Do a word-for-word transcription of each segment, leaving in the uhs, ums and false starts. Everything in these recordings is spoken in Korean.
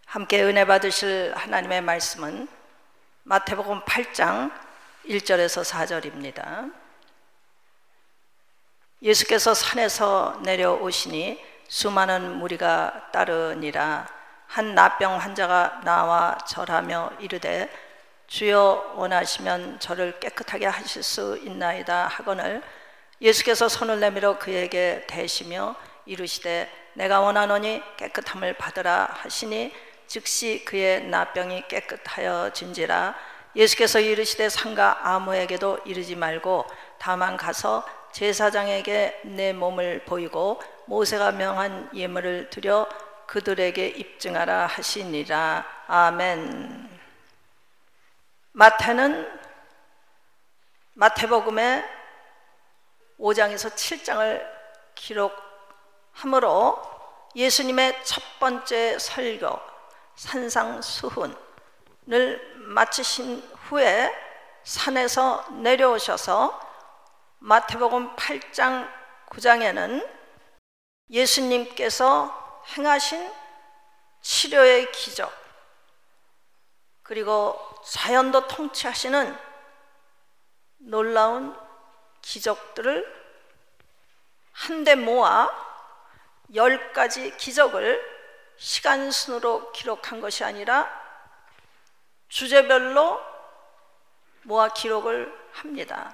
함께 은혜 받으실 하나님의 말씀은 마태복음 팔 장 일 절에서 사 절입니다. 예수께서 산에서 내려오시니 수많은 무리가 따르니라. 한 나병 환자가 나와 절하며 이르되 주여 원하시면 저를 깨끗하게 하실 수 있나이다 하거늘 예수께서 손을 내밀어 그에게 대시며 이르시되 내가 원하노니 깨끗함을 받으라 하시니 즉시 그의 나병이 깨끗하여진지라. 예수께서 이르시되 상가 아무에게도 이르지 말고 다만 가서 제사장에게 내 몸을 보이고 모세가 명한 예물을 드려 그들에게 입증하라 하시니라. 아멘. 마태는 마태복음의 오 장에서 칠 장을 기록하므로 예수님의 첫 번째 설교 산상수훈을 마치신 후에 산에서 내려오셔서 마태복음 팔 장 구 장에는 예수님께서 행하신 치료의 기적 그리고 자연도 통치하시는 놀라운 기적들을 한데 모아 열 가지 기적을 시간 순으로 기록한 것이 아니라 주제별로 모아 기록을 합니다.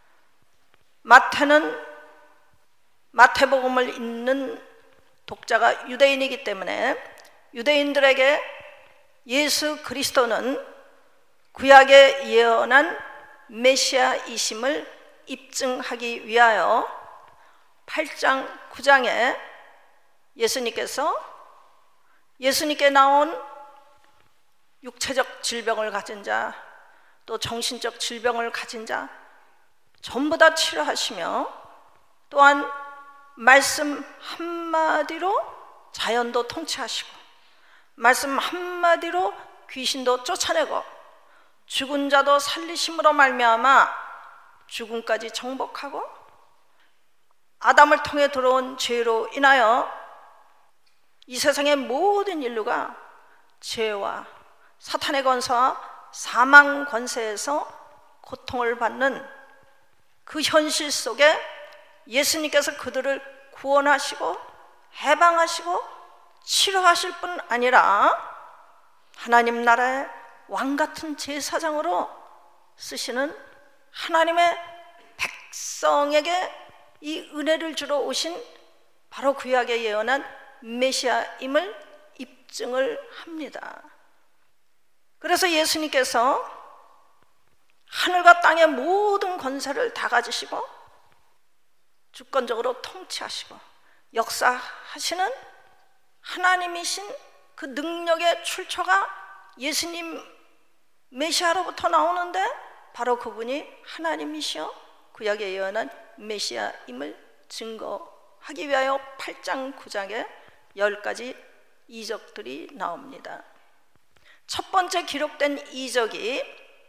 마태는 마태복음을 읽는 독자가 유대인이기 때문에 유대인들에게 예수 그리스도는 구약에 예언한 메시아이심을 입증하기 위하여 팔 장 구 장에 예수님께서 예수님께 나온 육체적 질병을 가진 자, 또 정신적 질병을 가진 자 전부 다 치료하시며 또한 말씀 한마디로 자연도 통치하시고 말씀 한마디로 귀신도 쫓아내고 죽은 자도 살리심으로 말미암아 죽음까지 정복하고 아담을 통해 들어온 죄로 인하여 이 세상의 모든 인류가 죄와 사탄의 권세와 사망 권세에서 고통을 받는 그 현실 속에 예수님께서 그들을 구원하시고 해방하시고 치료하실 뿐 아니라 하나님 나라의 왕같은 제사장으로 쓰시는 하나님의 백성에게 이 은혜를 주러 오신 바로 구약에 예언한 메시아임을 입증을 합니다. 그래서 예수님께서 하늘과 땅의 모든 권세를 다 가지시고 주권적으로 통치하시고 역사하시는 하나님이신 그 능력의 출처가 예수님 메시아로부터 나오는데 바로 그분이 하나님이시여 구약에 예언한 메시아임을 증거하기 위하여 팔 장 구 장에 열 가지 이적들이 나옵니다. 첫 번째 기록된 이적이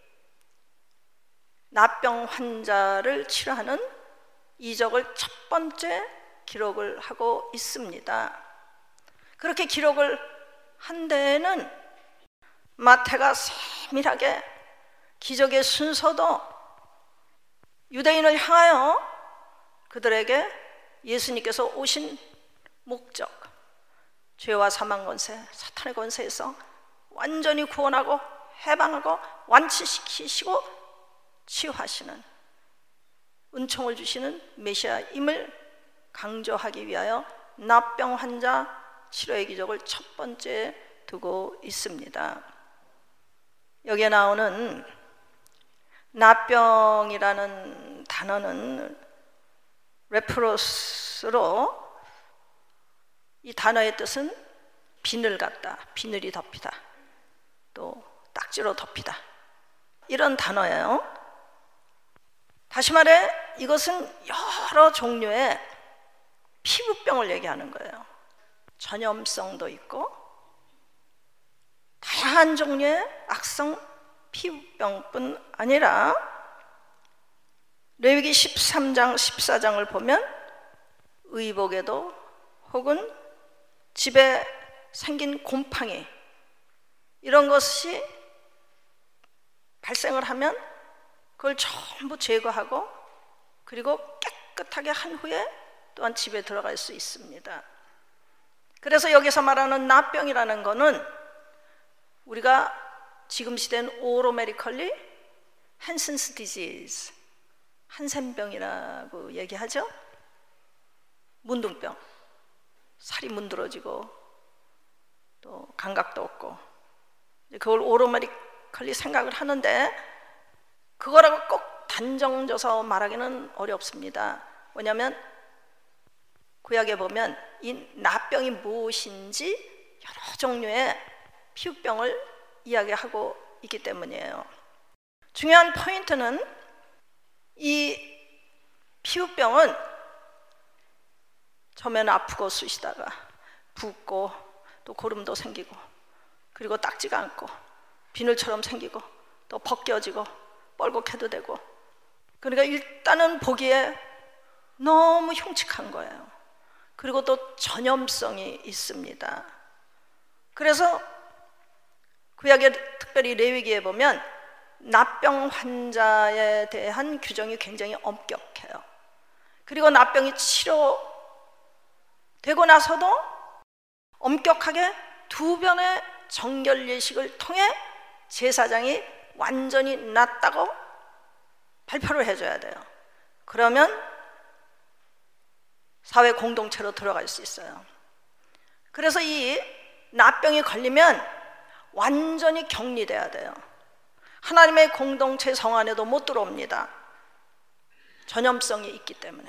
나병 환자를 치료하는 이적을 첫 번째 기록을 하고 있습니다. 그렇게 기록을 한 데에는 마태가 세밀하게 기적의 순서도 유대인을 향하여 그들에게 예수님께서 오신 목적, 죄와 사망 권세, 사탄의 권세에서 완전히 구원하고 해방하고 완치시키시고 치유하시는 은총을 주시는 메시아임을 강조하기 위하여 나병 환자 치료의 기적을 첫 번째 두고 있습니다. 여기에 나오는 나병이라는 단어는 레프로스로 이 단어의 뜻은 비늘 같다, 비늘이 덮이다, 또 딱지로 덮이다 이런 단어예요. 다시 말해 이것은 여러 종류의 피부병을 얘기하는 거예요. 전염성도 있고 다양한 종류의 악성 피부병뿐 아니라 레위기 십삼 장 십사 장을 보면 의복에도 혹은 집에 생긴 곰팡이 이런 것이 발생을 하면 그걸 전부 제거하고 그리고 깨끗하게 한 후에 또한 집에 들어갈 수 있습니다. 그래서 여기서 말하는 납병이라는 것은 우리가 지금 시대는 오로메디컬리 한센스 디지즈, 한센병이라고 얘기하죠. 문둥병, 살이 문드러지고 또 감각도 없고, 그걸 오로메디컬리 생각을 하는데 그거라고 꼭 단정져서 말하기는 어렵습니다. 왜냐하면 구약에 보면 이 납병이 무엇인지 여러 종류의 피부병을 이야기하고 있기 때문이에요. 중요한 포인트는 이 피부병은 처음에는 아프고 쑤시다가 붓고 또 고름도 생기고 그리고 딱지가 않고 비늘처럼 생기고 또 벗겨지고 뻘겋게도 되고, 그러니까 일단은 보기에 너무 흉측한 거예요. 그리고 또 전염성이 있습니다. 그래서 구약에 특별히 레위기에 보면 납병 환자에 대한 규정이 굉장히 엄격해요. 그리고 납병이 치료되고 나서도 엄격하게 두 번의 정결 예식을 통해 제사장이 완전히 낫다고 발표를 해줘야 돼요. 그러면 사회 공동체로 들어갈 수 있어요. 그래서 이 납병이 걸리면 완전히 격리돼야 돼요. 하나님의 공동체 성 안에도 못 들어옵니다. 전염성이 있기 때문에.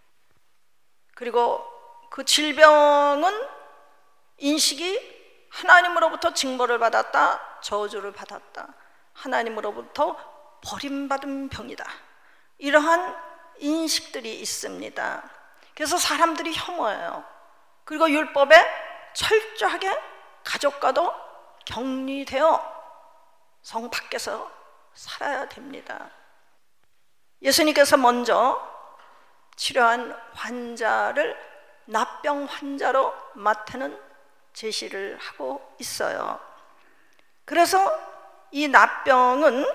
그리고 그 질병은 인식이 하나님으로부터 징벌을 받았다, 저주를 받았다, 하나님으로부터 버림받은 병이다, 이러한 인식들이 있습니다. 그래서 사람들이 혐오해요. 그리고 율법에 철저하게 가족과도 격리되어 성 밖에서 살아야 됩니다. 예수님께서 먼저 치료한 환자를 납병 환자로 마태는 제시를 하고 있어요. 그래서 이 납병은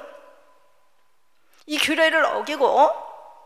이 규례를 어기고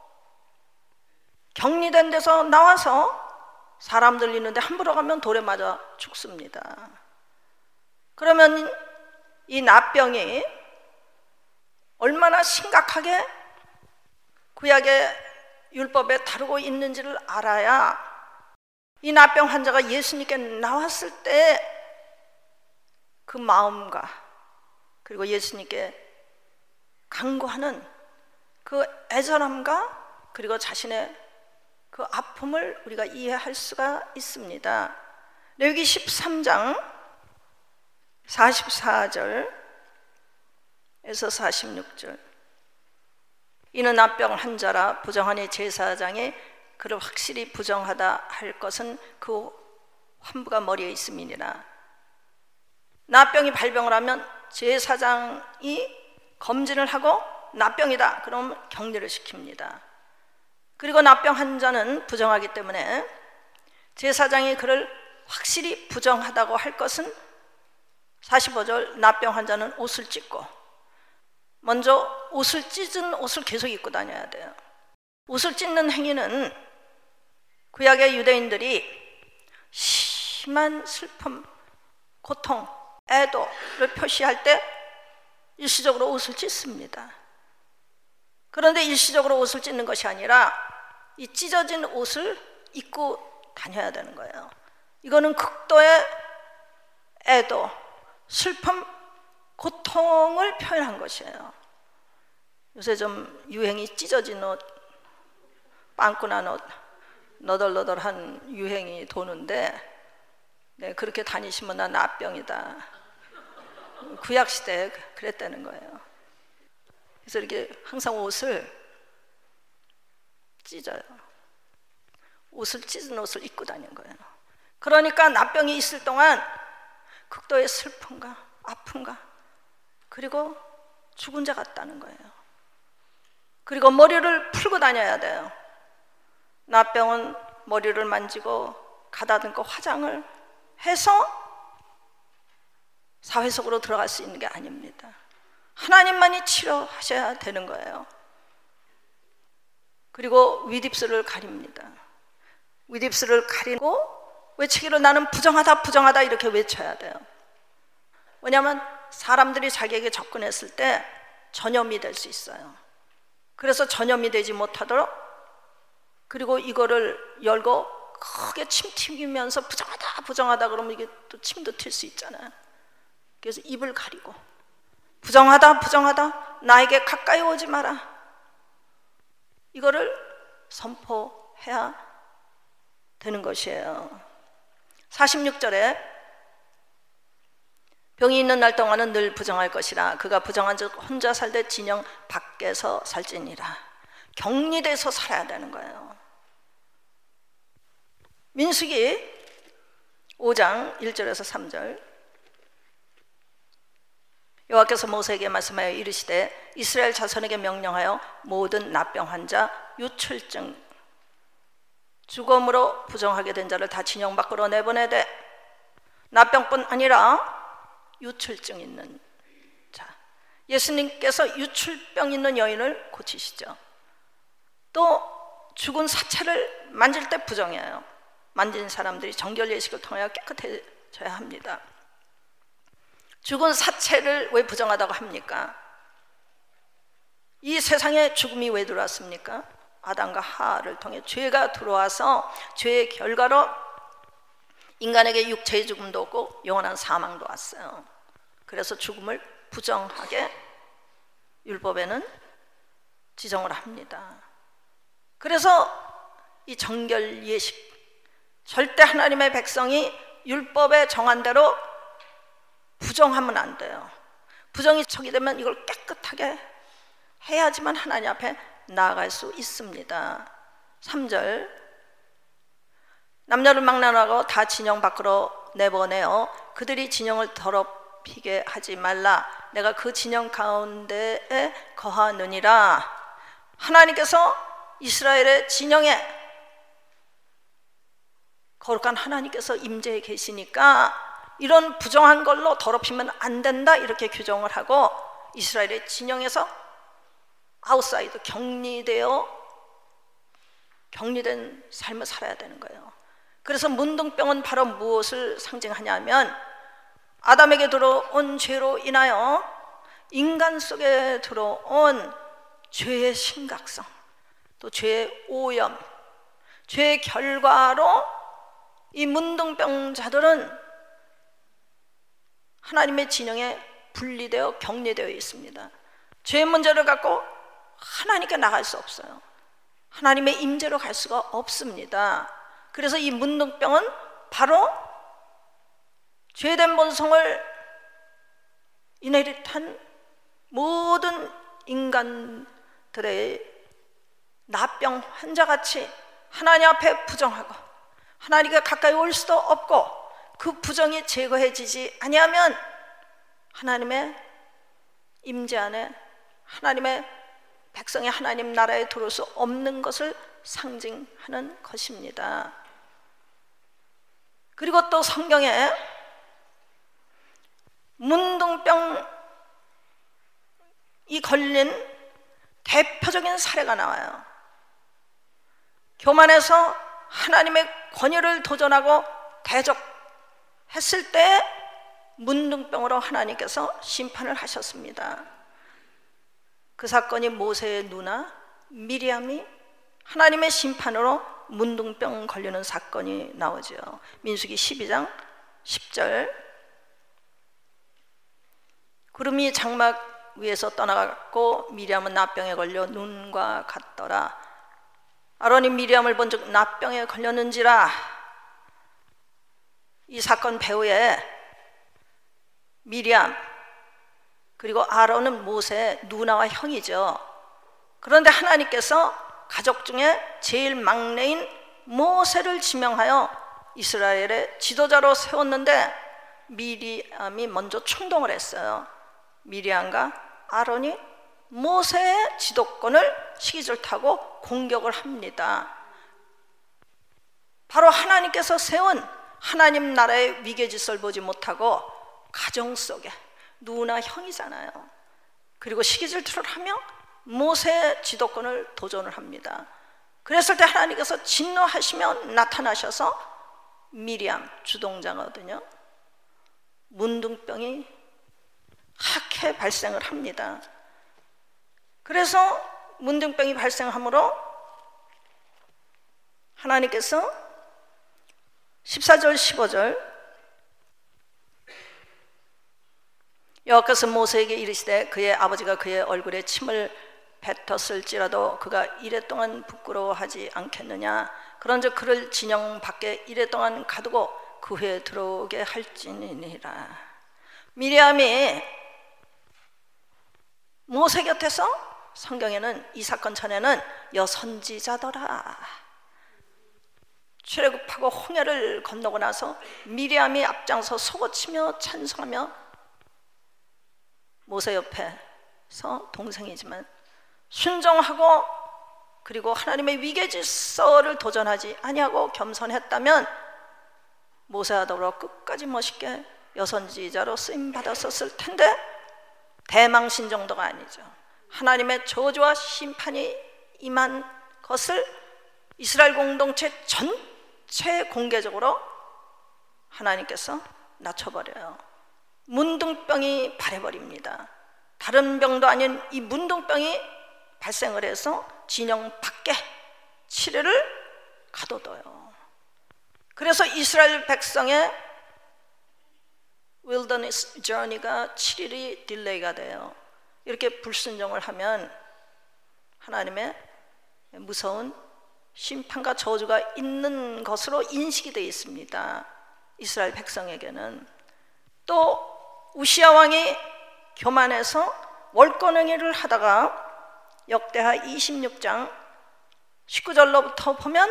격리된 데서 나와서 사람 들리는데 함부로 가면 돌에 맞아 죽습니다. 그러면 이 납병이 얼마나 심각하게 구약의 율법에 다루고 있는지를 알아야 이 납병 환자가 예수님께 나왔을 때 그 마음과 그리고 예수님께 간구하는 그 애절함과 그리고 자신의 그 아픔을 우리가 이해할 수가 있습니다. 레위기 십삼 장 사십사 절에서 사십육 절. 이는 납병 환자라 부정하니 제사장이 그를 확실히 부정하다 할 것은 그 환부가 머리에 있음이니라. 납병이 발병을 하면 제사장이 검진을 하고 납병이다 그러면 격리를 시킵니다. 그리고 납병 환자는 부정하기 때문에 제사장이 그를 확실히 부정하다고 할 것은 사십오 절, 납병 환자는 옷을 찢고, 먼저 옷을 찢은 옷을 계속 입고 다녀야 돼요. 옷을 찢는 행위는 구약의 유대인들이 심한 슬픔, 고통, 애도를 표시할 때 일시적으로 옷을 찢습니다. 그런데 일시적으로 옷을 찢는 것이 아니라 이 찢어진 옷을 입고 다녀야 되는 거예요. 이거는 극도의 애도, 슬픔, 고통을 표현한 것이에요. 요새 좀 유행이 찢어진 옷, 빵꾸난 옷, 너덜너덜한 유행이 도는데, 네, 그렇게 다니시면 나 납병이다. 구약 시대에 그랬다는 거예요. 그래서 이렇게 항상 옷을 찢어요. 옷을 찢은 옷을 입고 다니는 거예요. 그러니까 납병이 있을 동안 극도의 슬픔과 아픔과 그리고 죽은 자 같다는 거예요. 그리고 머리를 풀고 다녀야 돼요. 납병은 머리를 만지고 가다듬고 화장을 해서 사회 속으로 들어갈 수 있는 게 아닙니다. 하나님만이 치료하셔야 되는 거예요. 그리고 윗입술을 가립니다. 윗입술을 가리고 외치기로 나는 부정하다 부정하다 이렇게 외쳐야 돼요. 왜냐하면 사람들이 자기에게 접근했을 때 전염이 될 수 있어요. 그래서 전염이 되지 못하도록, 그리고 이거를 열고 크게 침 튀기면서 부정하다 부정하다 그러면 이게 또 침도 튈 수 있잖아요. 그래서 입을 가리고 부정하다 부정하다 나에게 가까이 오지 마라, 이거를 선포해야 되는 것이에요. 사십육 절에 병이 있는 날 동안은 늘 부정할 것이라 그가 부정한 즉 혼자 살되 진영 밖에서 살지니라. 격리돼서 살아야 되는 거예요. 민수기 오 장 일 절에서 삼 절, 여호와께서 모세에게 말씀하여 이르시되 이스라엘 자손에게 명령하여 모든 납병 환자, 유출증, 죽음으로 부정하게 된 자를 다 진영 밖으로 내보내되, 납병뿐 아니라 유출증 있는 자, 예수님께서 유출병 있는 여인을 고치시죠. 또 죽은 사체를 만질 때 부정해요. 만진 사람들이 정결 예식을 통하여 깨끗해져야 합니다. 죽은 사체를 왜 부정하다고 합니까? 이 세상에 죽음이 왜 들어왔습니까? 아담과 하와를 통해 죄가 들어와서 죄의 결과로 인간에게 육체의 죽음도 없고 영원한 사망도 왔어요. 그래서 죽음을 부정하게 율법에는 지정을 합니다. 그래서 이 정결 예식, 절대 하나님의 백성이 율법에 정한 대로 부정하면 안 돼요. 부정이 처리되면 이걸 깨끗하게 해야지만 하나님 앞에 나아갈 수 있습니다. 삼 절, 남녀를 막론하고 다 진영 밖으로 내보내어 그들이 진영을 더럽히게 하지 말라. 내가 그 진영 가운데에 거하느니라. 하나님께서 이스라엘의 진영에, 거룩한 하나님께서 임재해 계시니까 이런 부정한 걸로 더럽히면 안 된다, 이렇게 규정을 하고 이스라엘의 진영에서 아웃사이드, 격리되어 격리된 삶을 살아야 되는 거예요. 그래서 문둥병은 바로 무엇을 상징하냐면 아담에게 들어온 죄로 인하여 인간 속에 들어온 죄의 심각성, 또 죄의 오염, 죄의 결과로 이 문둥병자들은 하나님의 진영에 분리되어 격리되어 있습니다. 죄의 문제를 갖고 하나님께 나갈 수 없어요. 하나님의 임재로 갈 수가 없습니다. 그래서 이 문둥병은 바로 죄된 본성을 인헤릿한 모든 인간들의 나병 환자같이 하나님 앞에 부정하고 하나님께 가까이 올 수도 없고, 그 부정이 제거해지지 아니하면 하나님의 임재 안에, 하나님의 백성이 하나님 나라에 들어올 수 없는 것을 상징하는 것입니다. 그리고 또 성경에 문둥병이 걸린 대표적인 사례가 나와요. 교만해서 하나님의 권위를 도전하고 대적했을 때 문둥병으로 하나님께서 심판을 하셨습니다. 그 사건이 모세의 누나 미리암이 하나님의 심판으로 문둥병 걸리는 사건이 나오죠. 민수기 십이 장 십 절, 구름이 장막 위에서 떠나갔고 미리암은 납병에 걸려 눈과 같더라. 아론이 미리암을 본즉 납병에 걸렸는지라. 이 사건 배후에 미리암 그리고 아론은 모세의 누나와 형이죠. 그런데 하나님께서 가족 중에 제일 막내인 모세를 지명하여 이스라엘의 지도자로 세웠는데 미리암이 먼저 충동을 했어요. 미리암과 아론이 모세의 지도권을 시기를 타고 공격을 합니다. 바로 하나님께서 세운 하나님 나라의 위계 질서를 보지 못하고 가정 속에 누구나 형이잖아요. 그리고 시기 질투를 하며 모세의 지도권을 도전을 합니다. 그랬을 때 하나님께서 진노하시며 나타나셔서 미리암 주동자거든요. 문둥병이 학해 발생을 합니다. 그래서 문둥병이 발생하므로 하나님께서 십사 절 십오 절 여호와께서 모세에게 이르시되 그의 아버지가 그의 얼굴에 침을 뱉었을지라도 그가 이랫동안 부끄러워하지 않겠느냐. 그런즉 그를 진영 밖에 이랫동안 가두고 그 후에 들어오게 할지니라. 미리암이 모세 곁에서 성경에는 이 사건 전에는 여선지자더라. 출애굽하고 홍해를 건너고 나서 미리암이 앞장서 속옷치며 찬송하며 모세 옆에서 동생이지만 순종하고 그리고 하나님의 위계질서를 도전하지 아니하고 겸손했다면 모세와 더불어 끝까지 멋있게 여선지자로 쓰임받았었을 텐데 대망신 정도가 아니죠. 하나님의 저주와 심판이 임한 것을 이스라엘 공동체 전체 공개적으로 하나님께서 낮춰버려요. 문둥병이 발해버립니다. 다른 병도 아닌 이 문둥병이 발생을 해서 진영 밖에 칠 일을 가둬둬요. 그래서 이스라엘 백성의 wilderness journey가 칠 일이 딜레이가 돼요. 이렇게 불순종을 하면 하나님의 무서운 심판과 저주가 있는 것으로 인식이 되어 있습니다. 이스라엘 백성에게는. 또 우시야 왕이 교만해서 월권행위를 하다가 역대하 이십육 장 십구 절로부터 보면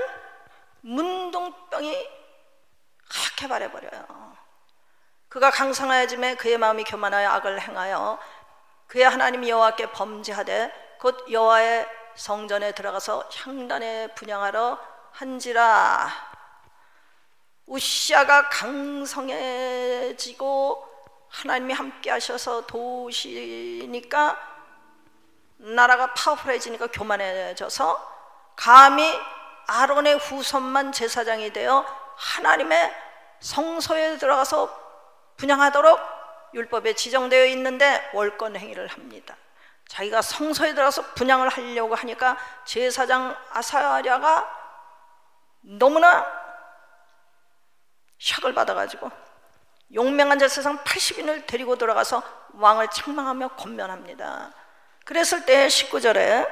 문둥병이 하얗게 발해버려요. 그가 강성하여짐에 그의 마음이 교만하여 악을 행하여 그의 하나님 여호와께 범죄하되 곧 여호와의 성전에 들어가서 향단에 분향하러 한지라. 우시야가 강성해지고 하나님이 함께 하셔서 도우시니까 나라가 파워풀해지니까 교만해져서 감히 아론의 후손만 제사장이 되어 하나님의 성소에 들어가서 분향하도록 율법에 지정되어 있는데 월권 행위를 합니다. 자기가 성소에 들어가서 분향을 하려고 하니까 제사장 아사랴가 너무나 샥을 받아가지고 용맹한 제사장 팔십 인을 데리고 들어가서 왕을 책망하며 권면합니다. 그랬을 때 십구 절에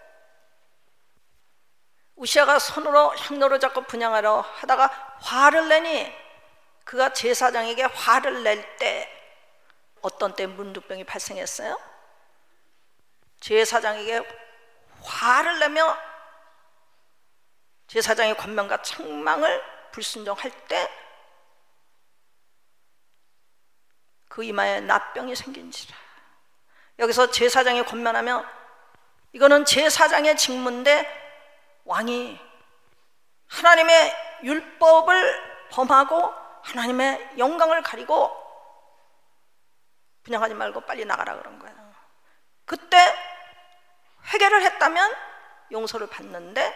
우시야가 손으로 향로를 잡고 분향하려 하다가 화를 내니 그가 제사장에게 화를 낼 때 어떤 때 문둥병이 발생했어요? 제사장에게 화를 내며 제사장의 권면과 책망을 불순종할 때 그 이마에 납병이 생긴지라. 여기서 제사장이 권면하며 이거는 제사장의 직무인데 왕이 하나님의 율법을 범하고 하나님의 영광을 가리고 분양하지 말고 빨리 나가라 그런 거예요. 그때 회개를 했다면 용서를 받는데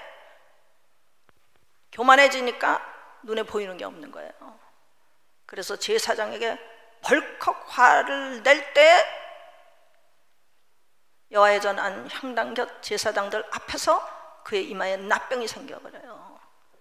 교만해지니까 눈에 보이는 게 없는 거예요. 그래서 제사장에게 벌컥 화를 낼 때 여호와의 전 안 향단 곁 제사장들 앞에서 그의 이마에 납병이 생겨버려요.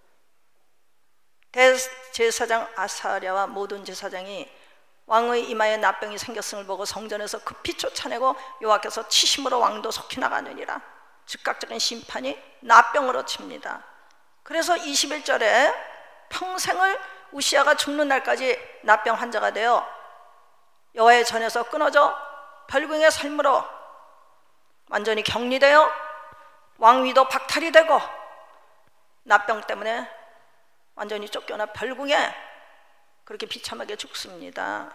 대제사장 아사랴와 모든 제사장이 왕의 이마에 납병이 생겼음을 보고 성전에서 급히 쫓아내고 여호와께서 치심으로 왕도 속히 나가느니라. 즉각적인 심판이 납병으로 칩니다. 그래서 이십일 절에 평생을 우시야가 죽는 날까지 납병 환자가 되어 여호와의 전에서 끊어져 별궁의 삶으로 완전히 격리되어 왕위도 박탈이 되고 납병 때문에 완전히 쫓겨나 별궁에 그렇게 비참하게 죽습니다.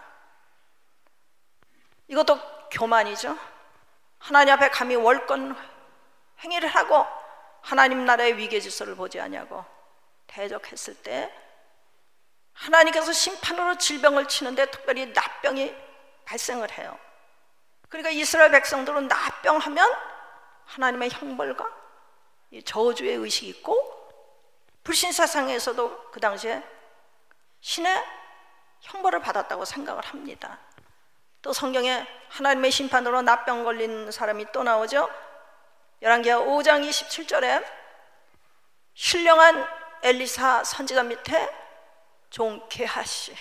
이것도 교만이죠. 하나님 앞에 감히 월권 행위를 하고 하나님 나라의 위계 질서를 보지 아니하고 대적했을 때 하나님께서 심판으로 질병을 치는데 특별히 납병이 발생을 해요. 그러니까 이스라엘 백성들은 납병하면 하나님의 형벌과 이 저주의 의식이 있고, 불신 세상에서도 그 당시에 신의 형벌을 받았다고 생각을 합니다. 또 성경에 하나님의 심판으로 납병 걸린 사람이 또 나오죠. 열왕기하 오 장 이십칠 절에 신령한 엘리사 선지자 밑에 종 게하시,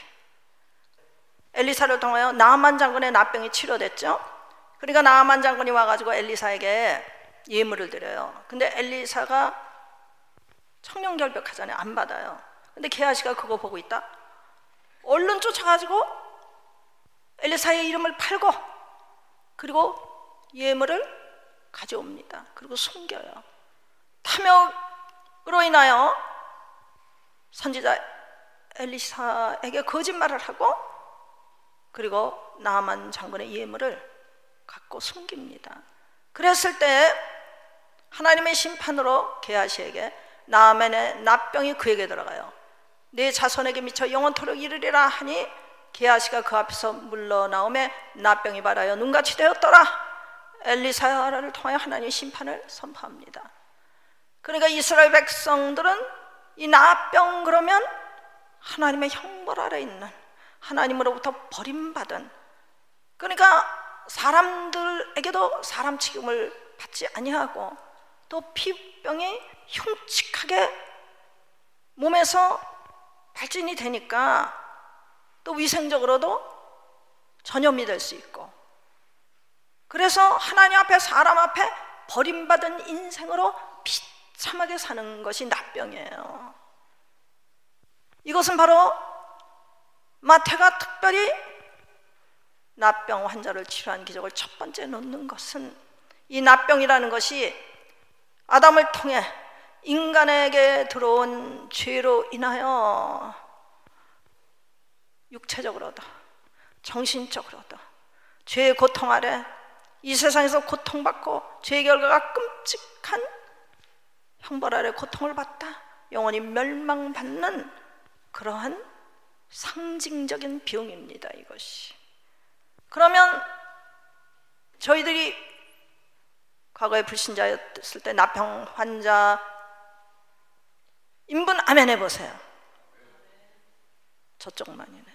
엘리사를 통하여 나아만 장군의 납병이 치료됐죠. 그러니까 나아만 장군이 와가지고 엘리사에게 예물을 드려요. 근데 엘리사가 청렴결백하잖아요. 안 받아요. 근데 게하시가 그거 보고 있다. 얼른 쫓아가지고 엘리사의 이름을 팔고 그리고 예물을 가져옵니다. 그리고 숨겨요. 탐욕으로 인하여 선지자 엘리사에게 거짓말을 하고 그리고 나아만 장군의 예물을 갖고 숨깁니다. 그랬을 때 하나님의 심판으로 게하시에게 나아만의 납병이 그에게 들어가요. 내 자손에게 미쳐 영원토록 이르리라 하니 게하시가 그 앞에서 물러나오매 납병이 발하여 눈같이 되었더라. 엘리사를 통하여 하나님의 심판을 선포합니다. 그러니까 이스라엘 백성들은 이 납병 그러면 하나님의 형벌 아래 있는, 하나님으로부터 버림받은, 그러니까 사람들에게도 사람 취급을 받지 아니하고 또 피부병이 흉측하게 몸에서 발진이 되니까 또 위생적으로도 전염이 될 수 있고, 그래서 하나님 앞에 사람 앞에 버림받은 인생으로 비참하게 사는 것이 납병이에요. 이것은 바로 마태가 특별히 납병 환자를 치료한 기적을 첫 번째 놓는 것은 이 납병이라는 것이 아담을 통해 인간에게 들어온 죄로 인하여 육체적으로도 정신적으로도 죄의 고통 아래 이 세상에서 고통받고 죄의 결과가 끔찍한 형벌 아래 고통을 받다 영원히 멸망받는 그러한 상징적인 병입니다. 이것이. 그러면 저희들이 과거에 불신자였을 때 납병 환자 인분 아멘 해보세요. 저쪽만이네.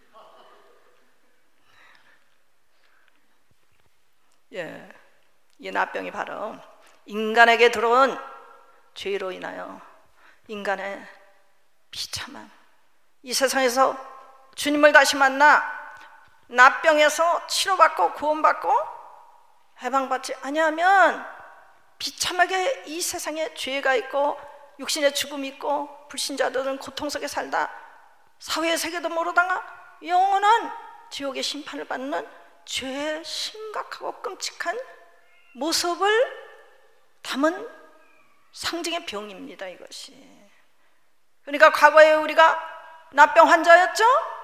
예, 이 납병이 바로 인간에게 들어온 죄로 인하여 인간의 비참한 이 세상에서 주님을 다시 만나 납병에서 치료받고 구원받고 해방받지 아니하면 비참하게 이 세상에 죄가 있고 육신의 죽음이 있고 불신자들은 고통 속에 살다 사회의 세계도 모르다가 영원한 지옥의 심판을 받는 죄의 심각하고 끔찍한 모습을 담은 상징의 병입니다. 이것이. 그러니까 과거에 우리가 납병 환자였죠?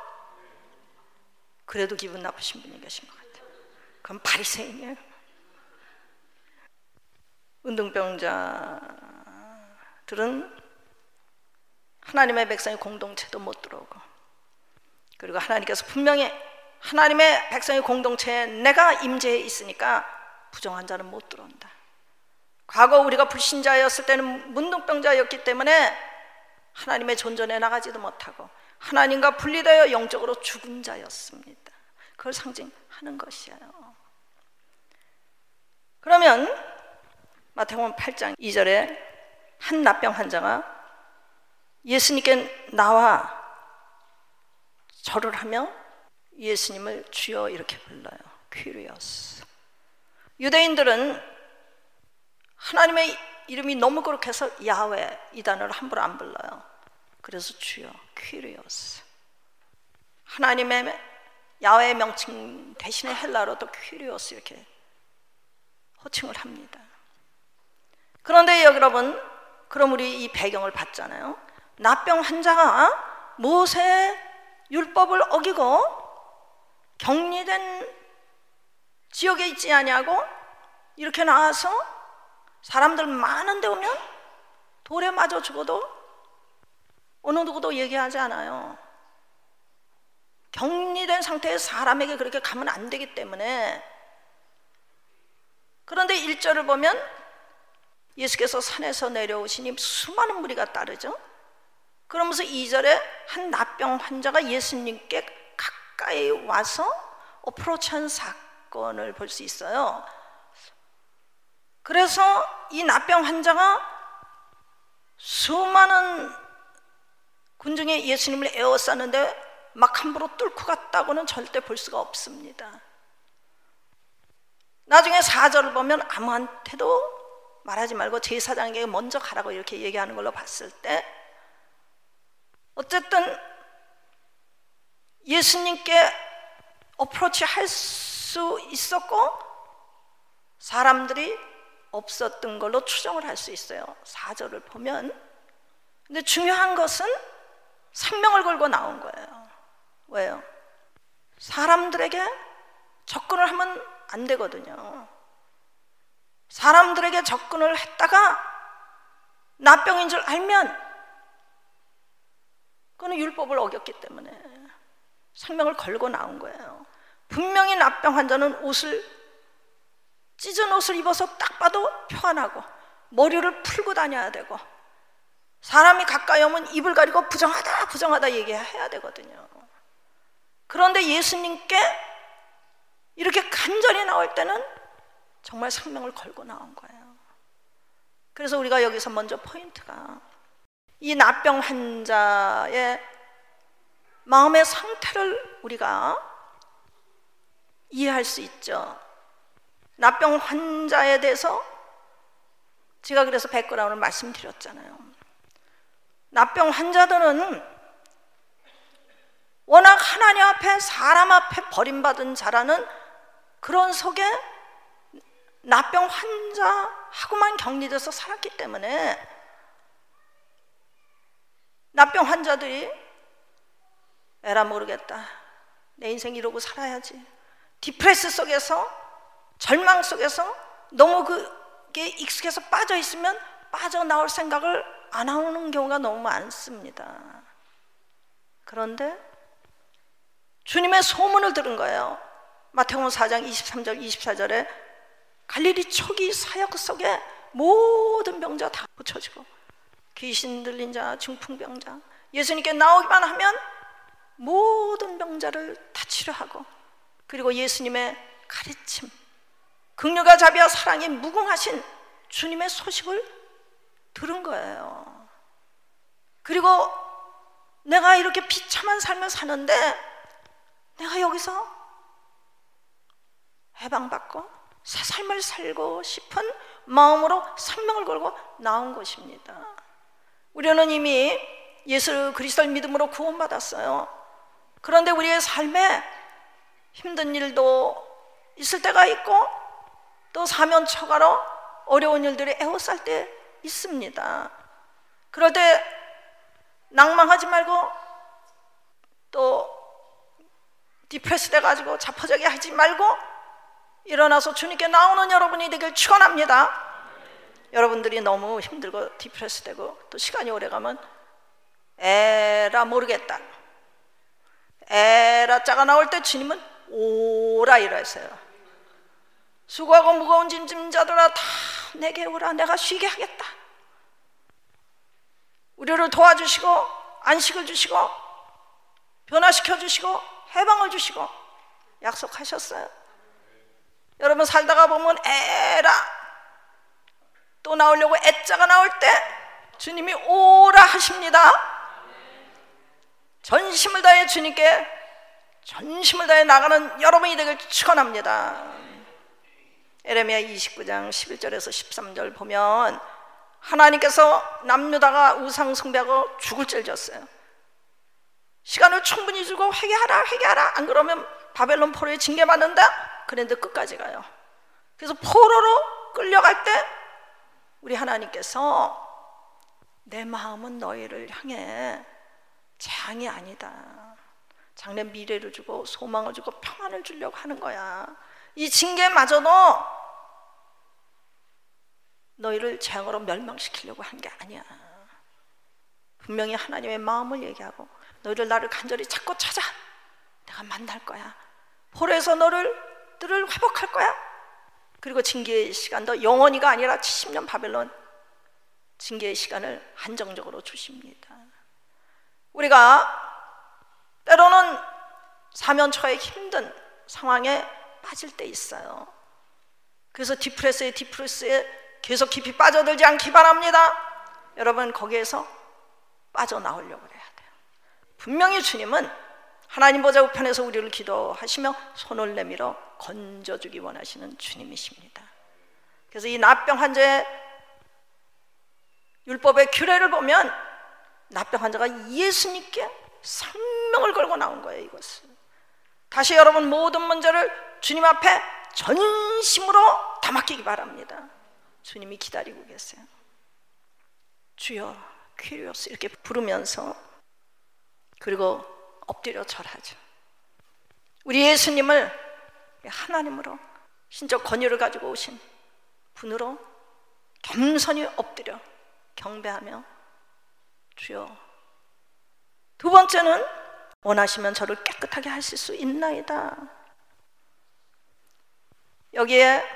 그래도 기분 나쁘신 분이 계신 것 같아요. 그건 바리새인이에요. 운동병자들은 하나님의 백성의 공동체도 못 들어오고, 그리고 하나님께서 분명히 하나님의 백성의 공동체에 내가 임재해 있으니까 부정한 자는 못 들어온다. 과거 우리가 불신자였을 때는 문둥병자였기 때문에 하나님의 존전에 나가지도 못하고 하나님과 분리되어 영적으로 죽은 자였습니다. 그걸 상징하는 것이에요. 그러면 마태복음 팔 장 이 절에 한 납병 환자가 예수님께 나와 절을 하며 예수님을 주여 이렇게 불러요. 퀴리오스. 유대인들은 하나님의 이름이 너무 거룩해서 야훼 이 단어를 함부로 안 불러요. 그래서 주여 퀴리오스. 하나님의 야훼의 명칭 대신에 헬라어로도 퀴리오스 이렇게 호칭을 합니다. 그런데 여러분, 그럼 우리 이 배경을 봤잖아요. 납병 환자가 모세의 율법을 어기고 격리된 지역에 있지 아니하고 이렇게 나와서 사람들 많은데 오면 돌에 맞아 죽어도 어느 누구도 얘기하지 않아요. 격리된 상태의 사람에게 그렇게 가면 안 되기 때문에. 그런데 일 절을 보면 예수께서 산에서 내려오시니 수많은 무리가 따르죠. 그러면서 이 절에 한 납병 환자가 예수님께 가까이 와서 어프로치한 사건을 볼 수 있어요. 그래서 이 납병 환자가 수많은 군중의 예수님을 에워쌌는데 막 함부로 뚫고 갔다고는 절대 볼 수가 없습니다. 나중에 사 절을 보면 아무한테도 말하지 말고 제사장에게 먼저 가라고 이렇게 얘기하는 걸로 봤을 때, 어쨌든 예수님께 어프로치 할 수 있었고 사람들이 없었던 걸로 추정을 할 수 있어요. 사 절을 보면. 근데 중요한 것은 생명을 걸고 나온 거예요. 왜요? 사람들에게 접근을 하면 안 되거든요. 사람들에게 접근을 했다가 납병인 줄 알면 그거는 율법을 어겼기 때문에 생명을 걸고 나온 거예요. 분명히 납병 환자는 옷을, 찢은 옷을 입어서 딱 봐도 표안하고 머리를 풀고 다녀야 되고, 사람이 가까이 오면 입을 가리고 부정하다 부정하다 얘기해야 되거든요. 그런데 예수님께 이렇게 간절히 나올 때는 정말 생명을 걸고 나온 거예요. 그래서 우리가 여기서 먼저 포인트가 이 납병 환자의 마음의 상태를 우리가 이해할 수 있죠. 납병 환자에 대해서 제가 그래서 백그라운드를 말씀드렸잖아요. 납병 환자들은 워낙 하나님 앞에 사람 앞에 버림받은 자라는 그런 속에 납병 환자하고만 격리돼서 살았기 때문에 납병 환자들이 에라 모르겠다, 내 인생 이러고 살아야지, 디프레스 속에서, 절망 속에서 너무 그게 익숙해서 빠져 있으면 빠져나올 생각을 안 하는 경우가 너무 많습니다. 그런데 주님의 소문을 들은 거예요. 마태복음 사 장 이십삼 절 이십사 절에 갈릴리 초기 사역 속에 모든 병자 다 고쳐지고, 귀신 들린 자, 중풍병자, 예수님께 나오기만 하면 모든 병자를 다 치료하고, 그리고 예수님의 가르침, 긍휼과 자비와 사랑이 무궁하신 주님의 소식을 들은 거예요. 그리고 내가 이렇게 비참한 삶을 사는데 내가 여기서 해방받고 새 삶을 살고 싶은 마음으로 생명을 걸고 나온 것입니다. 우리는 이미 예수 그리스도를 믿음으로 구원받았어요. 그런데 우리의 삶에 힘든 일도 있을 때가 있고 또 사면 초가로 어려운 일들이 에워쌀 때 있습니다. 그럴 때 낭망하지 말고 또 디프레스 돼가지고 자포자기 하지 말고 일어나서 주님께 나오는 여러분이 되길 축원합니다. 여러분들이 너무 힘들고 디프레스 되고 또 시간이 오래가면 에라 모르겠다, 에라 짜가 나올 때 주님은 오라 이러세요. 수고하고 무거운 짐진 자들아 다 내게 오라, 내가 쉬게 하겠다. 우리를 도와주시고 안식을 주시고 변화시켜 주시고 해방을 주시고 약속하셨어요. 여러분 살다가 보면 에라 또 나오려고 애자가 나올 때 주님이 오라 하십니다. 전심을 다해 주님께 전심을 다해 나가는 여러분이 되길 축원합니다. 에레미야 이십구 장 십일 절에서 십삼 절 보면 하나님께서 남유다가 우상 숭배하고 죽을 죄를 졌어요. 시간을 충분히 주고 회개하라 회개하라, 안 그러면 바벨론 포로에 징계받는다. 그런데 끝까지 가요. 그래서 포로로 끌려갈 때 우리 하나님께서 내 마음은 너희를 향해 재앙이 아니다, 장래 미래를 주고 소망을 주고 평안을 주려고 하는 거야. 이 징계마저도 너희를 재앙으로 멸망시키려고 한 게 아니야. 분명히 하나님의 마음을 얘기하고 너희를 나를 간절히 찾고 찾아 내가 만날 거야. 포로에서 너를 들을 회복할 거야. 그리고 징계의 시간도 영원히가 아니라 칠십 년 바벨론 징계의 시간을 한정적으로 주십니다. 우리가 때로는 사면초의 힘든 상황에 빠질 때 있어요. 그래서 디프레스에 디프레스에 계속 깊이 빠져들지 않기 바랍니다. 여러분, 거기에서 빠져나오려고 해야 돼요. 분명히 주님은 하나님 보좌 우편에서 우리를 기도하시며 손을 내밀어 건져주기 원하시는 주님이십니다. 그래서 이 납병 환자의 율법의 규례를 보면 납병 환자가 예수님께 생명을 걸고 나온 거예요. 이것을 다시 여러분 모든 문제를 주님 앞에 전심으로 다 맡기기 바랍니다. 주님이 기다리고 계세요. 주여 퀴리오스 이렇게 부르면서 그리고 엎드려 절하죠. 우리 예수님을 하나님으로 신적 권위를 가지고 오신 분으로 겸손히 엎드려 경배하며 주여. 두 번째는 원하시면 저를 깨끗하게 하실 수 있나이다. 여기에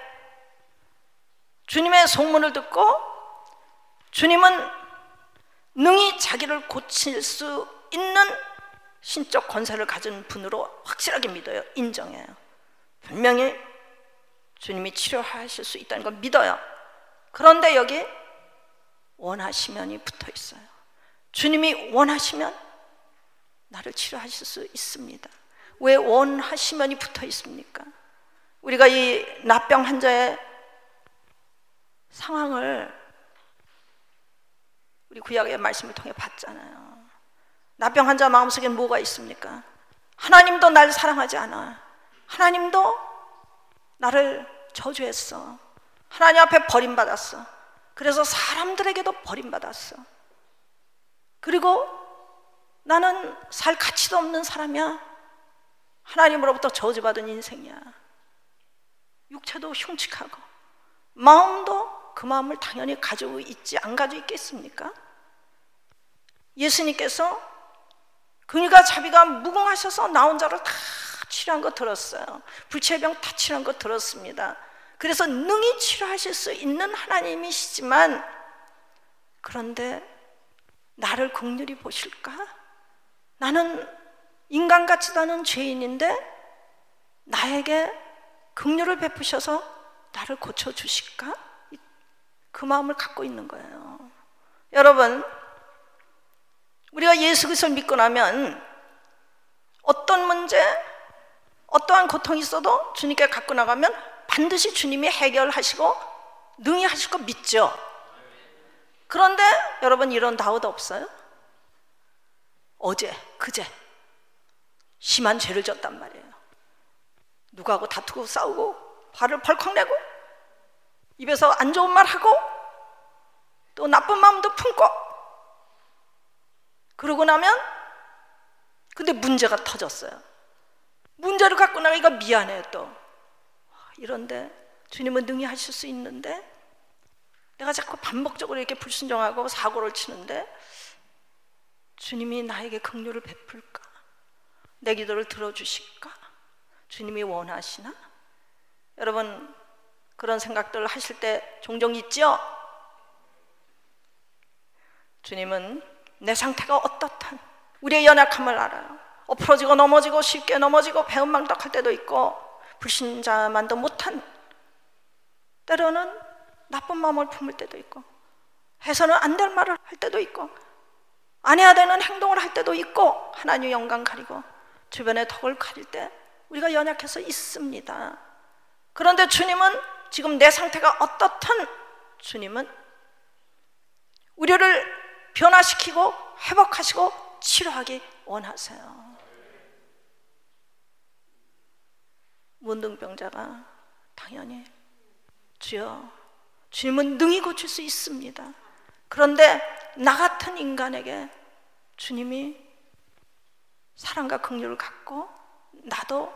주님의 속문을 듣고 주님은 능히 자기를 고칠 수 있는 신적 권세를 가진 분으로 확실하게 믿어요. 인정해요. 분명히 주님이 치료하실 수 있다는 걸 믿어요. 그런데 여기 원하시면이 붙어 있어요. 주님이 원하시면 나를 치료하실 수 있습니다. 왜 원하시면이 붙어 있습니까? 우리가 이 납병 환자의 상황을 우리 구약의 말씀을 통해 봤잖아요. 납병 환자 마음속에 뭐가 있습니까? 하나님도 날 사랑하지 않아. 하나님도 나를 저주했어. 하나님 앞에 버림받았어. 그래서 사람들에게도 버림받았어. 그리고 나는 살 가치도 없는 사람이야. 하나님으로부터 저주받은 인생이야. 육체도 흉측하고 마음도 그 마음을 당연히 가지고 있지 안 가지고 있겠습니까? 예수님께서 근육과 자비가 무궁하셔서 나 혼자를 다 치료한 거 들었어요. 불치의 병 다 치료한 거 들었습니다. 그래서 능히 치료하실 수 있는 하나님이시지만 그런데 나를 긍휼히 보실까? 나는 인간 같지도 않은 죄인인데 나에게 긍휼을 베푸셔서 나를 고쳐주실까? 그 마음을 갖고 있는 거예요. 여러분, 우리가 예수 그리스도를 믿고 나면 어떤 문제, 어떠한 고통이 있어도 주님께 갖고 나가면 반드시 주님이 해결하시고 능히 하실 거 믿죠. 그런데 여러분, 이런 다우드 없어요? 어제, 그제 심한 죄를 졌단 말이에요. 누구하고 다투고 싸우고 발을 벌컥 내고 입에서 안 좋은 말 하고 또 나쁜 마음도 품고 그러고 나면 근데 문제가 터졌어요. 문제를 갖고 나가기가 미안해요. 또 이런데 주님은 능히 하실 수 있는데 내가 자꾸 반복적으로 이렇게 불순종하고 사고를 치는데 주님이 나에게 긍휼을 베풀까? 내 기도를 들어주실까? 주님이 원하시나? 여러분, 그런 생각들을 하실 때 종종 있죠? 주님은 내 상태가 어떻든 우리의 연약함을 알아요. 엎어지고 넘어지고 쉽게 넘어지고 배은망덕할 때도 있고 불신자만도 못한 때로는 나쁜 마음을 품을 때도 있고 해서는 안 될 말을 할 때도 있고 안 해야 되는 행동을 할 때도 있고 하나님의 영광 가리고 주변의 덕을 가릴 때 우리가 연약해서 있습니다. 그런데 주님은 지금 내 상태가 어떻든 주님은 우리를 변화시키고 회복하시고 치료하기 원하세요. 문둥병자가 당연히 주여 주님은 능히 고칠 수 있습니다. 그런데 나 같은 인간에게 주님이 사랑과 긍휼을 갖고 나도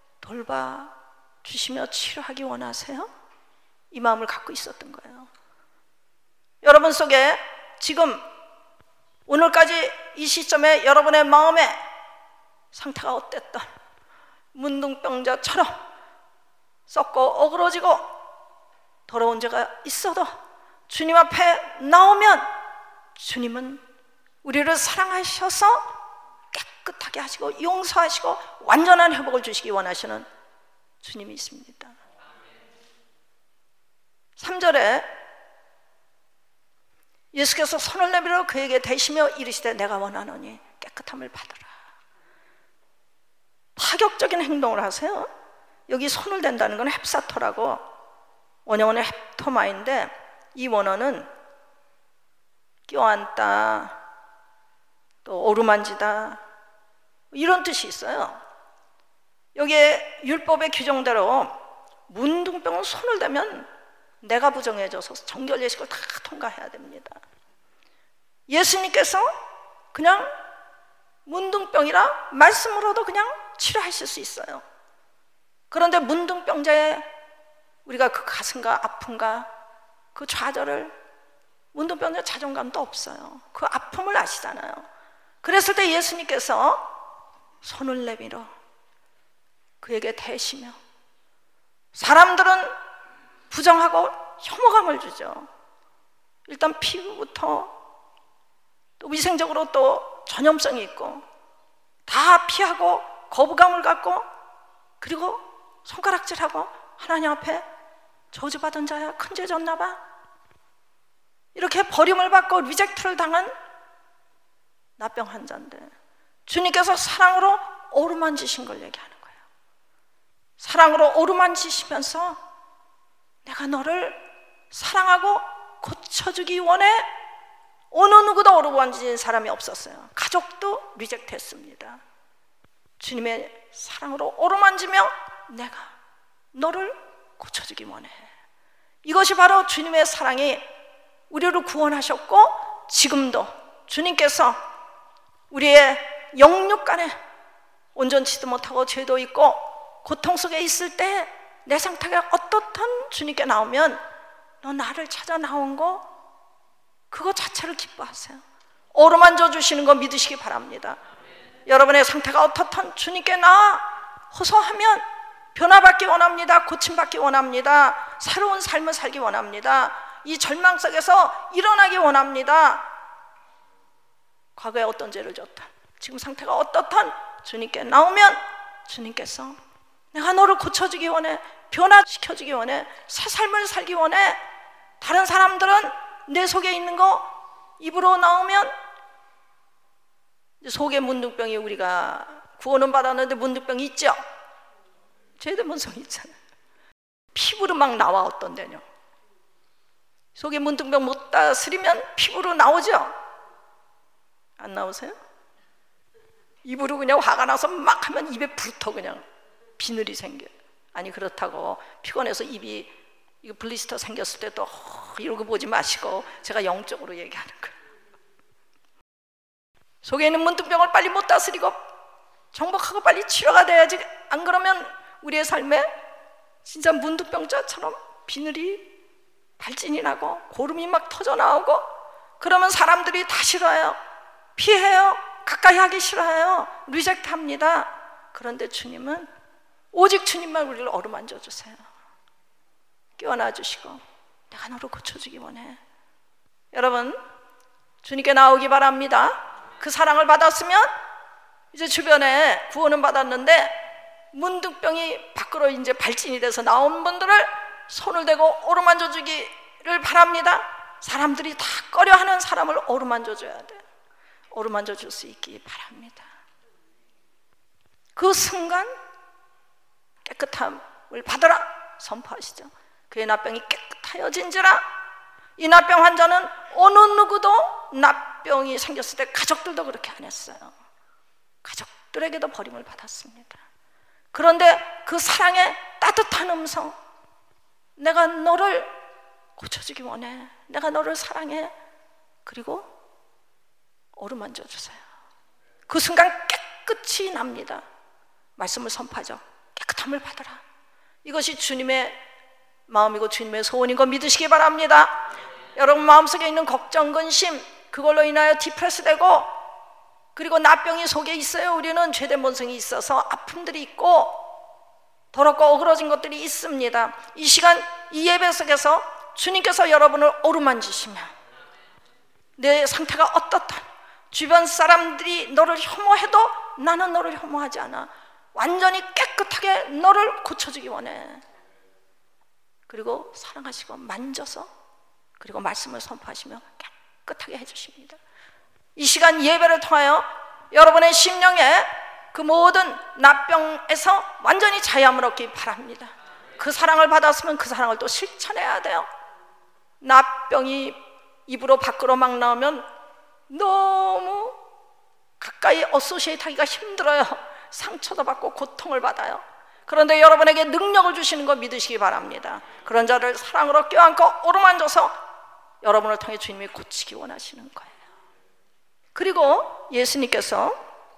돌봐주시며 치료하기 원하세요? 이 마음을 갖고 있었던 거예요. 여러분 속에 지금 오늘까지 이 시점에 여러분의 마음의 상태가 어땠던 문둥병자처럼 썩고 어그러지고 더러운 죄가 있어도 주님 앞에 나오면 주님은 우리를 사랑하셔서 깨끗하게 하시고 용서하시고 완전한 회복을 주시기 원하시는 주님이 있습니다. 삼 절에 예수께서 손을 내밀어 그에게 대시며 이르시되 내가 원하노니 깨끗함을 받으라. 파격적인 행동을 하세요. 여기 손을 댄다는 건 헵사토라고, 원어는 헵토마인데 이 원어는 껴안다, 또 오르만지다, 이런 뜻이 있어요. 여기에 율법의 규정대로 문둥병은 손을 대면 내가 부정해져서 정결 예식을 다 통과해야 됩니다. 예수님께서 그냥 문둥병이라 말씀으로도 그냥 치료하실 수 있어요. 그런데 문둥병자의 우리가 그 가슴과 아픔과 그 좌절을, 문둥병자 자존감도 없어요. 그 아픔을 아시잖아요. 그랬을 때 예수님께서 손을 내밀어 그에게 대시며, 사람들은 부정하고 혐오감을 주죠. 일단 피부부터 또 위생적으로 또 전염성이 있고 다 피하고 거부감을 갖고, 그리고 손가락질하고 하나님 앞에 저주받은 자야, 큰 죄 졌나 봐, 이렇게 버림을 받고 리젝트를 당한 나병 환자인데 주님께서 사랑으로 어루만지신 걸 얘기하는 거예요. 사랑으로 어루만지시면서 내가 너를 사랑하고 고쳐주기 원해. 어느 누구도 어루만지는 사람이 없었어요. 가족도 리젝트했습니다. 주님의 사랑으로 어루만지며 내가 너를 고쳐주기 원해. 이것이 바로 주님의 사랑이 우리를 구원하셨고, 지금도 주님께서 우리의 영육 안에 온전치도 못하고 죄도 있고 고통 속에 있을 때 내 상태가 어떻든 주님께 나오면 너 나를 찾아 나온 거, 그거 자체를 기뻐하세요. 어루만져 주시는 거 믿으시기 바랍니다. 여러분의 상태가 어떻든 주님께 나와 호소하면 변화받기 원합니다. 고침받기 원합니다. 새로운 삶을 살기 원합니다. 이 절망 속에서 일어나기 원합니다. 과거에 어떤 죄를 졌든 지금 상태가 어떻든 주님께 나오면 주님께서 내가 너를 고쳐주기 원해, 변화시켜주기 원해, 새 삶을 살기 원해. 다른 사람들은 내 속에 있는 거 입으로 나오면, 속에 문둥병이, 우리가 구원은 받았는데 문둥병이 있죠. 죄대문성이 있잖아요. 피부로 막 나와. 어떤 데요 속에 문둥병 못 다스리면 피부로 나오죠. 안 나오세요? 입으로 그냥 화가 나서 막 하면 입에 불터 그냥 비늘이 생겨요. 아니, 그렇다고 피곤해서 입이 이거 블리스터 생겼을 때도 어, 이러고 보지 마시고 제가 영적으로 얘기하는 거예요. 속에 있는 문둥병을 빨리 못 다스리고 정복하고 빨리 치료가 돼야지. 안 그러면 우리의 삶에 진짜 문둥병자처럼 비늘이 발진이 나고 고름이 막 터져 나오고, 그러면 사람들이 다 싫어해요. 피해요. 가까이 하기 싫어해요. 리젝트 합니다. 그런데 주님은 오직 주님만 우리를 어루만져 주세요. 깨어나 주시고 내가 너를 고쳐주기 원해. 여러분, 주님께 나오기 바랍니다. 그 사랑을 받았으면 이제 주변에 구원은 받았는데 문둥병이 밖으로 이제 발진이 돼서 나온 분들을 손을 대고 어루만져 주기를 바랍니다. 사람들이 다 꺼려하는 사람을 어루만져 줘야 돼요. 어루만져 줄 수 있기 바랍니다. 그 순간 깨끗함을 받으라 선포하시죠. 그의 나병이 깨끗하여진지라. 이 나병 환자는 어느 누구도 나병이 생겼을 때 가족들도 그렇게 안 했어요. 가족들에게도 버림을 받았습니다. 그런데 그 사랑의 따뜻한 음성, 내가 너를 고쳐주기 원해, 내가 너를 사랑해, 그리고 어루만져 주세요. 그 순간 깨끗이 납니다. 말씀을 선포하죠. 깨끗함을 받으라. 이것이 주님의 마음이고 주님의 소원인 거 믿으시기 바랍니다. 여러분 마음속에 있는 걱정, 근심, 그걸로 인하여 디프레스 되고, 그리고 나병이 속에 있어요. 우리는 죄된 본성이 있어서 아픔들이 있고 더럽고 어그러진 것들이 있습니다. 이 시간 이 예배 속에서 주님께서 여러분을 어루만지시며 내 상태가 어떻든 주변 사람들이 너를 혐오해도 나는 너를 혐오하지 않아. 완전히 깨끗하게 너를 고쳐주기 원해. 그리고 사랑하시고 만져서 그리고 말씀을 선포하시며 깨끗하게 해주십니다. 이 시간 예배를 통하여 여러분의 심령에 그 모든 납병에서 완전히 자유함을 얻기 바랍니다. 그 사랑을 받았으면 그 사랑을 또 실천해야 돼요. 납병이 입으로 밖으로 막 나오면 너무 가까이 어소시에이트 하기가 힘들어요. 상처도 받고 고통을 받아요. 그런데 여러분에게 능력을 주시는 거 믿으시기 바랍니다. 그런 자를 사랑으로 껴안고 어루만져서 여러분을 통해 주님이 고치기 원하시는 거예요. 그리고 예수님께서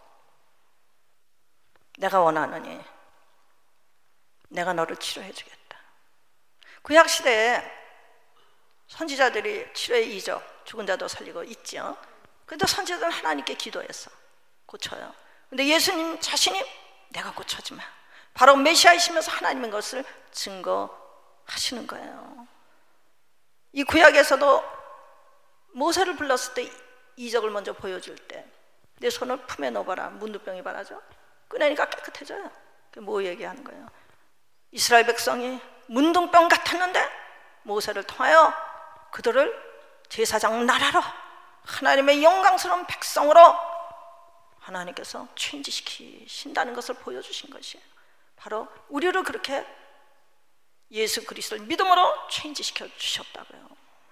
내가 원하느니 내가 너를 치료해 주겠다. 구약시대에 선지자들이 치료의 이적, 죽은 자도 살리고 있죠. 그래도 선지자들은 하나님께 기도했어. 고쳐요. 근데 예수님 자신이 내가 고쳐주마. 바로 메시아이시면서 하나님인 것을 증거하시는 거예요. 이 구약에서도 모세를 불렀을 때 이적을 먼저 보여줄 때 내 손을 품에 넣어봐라. 문둥병이 바라죠. 꺼내니까 깨끗해져요. 그게 뭐 얘기하는 거예요? 이스라엘 백성이 문둥병 같았는데 모세를 통하여 그들을 제사장 나라로 하나님의 영광스러운 백성으로 하나님께서 체인지시키신다는 것을 보여주신 것이에요. 바로 우리를 그렇게 예수 그리스도를 믿음으로 체인지시켜 주셨다고요.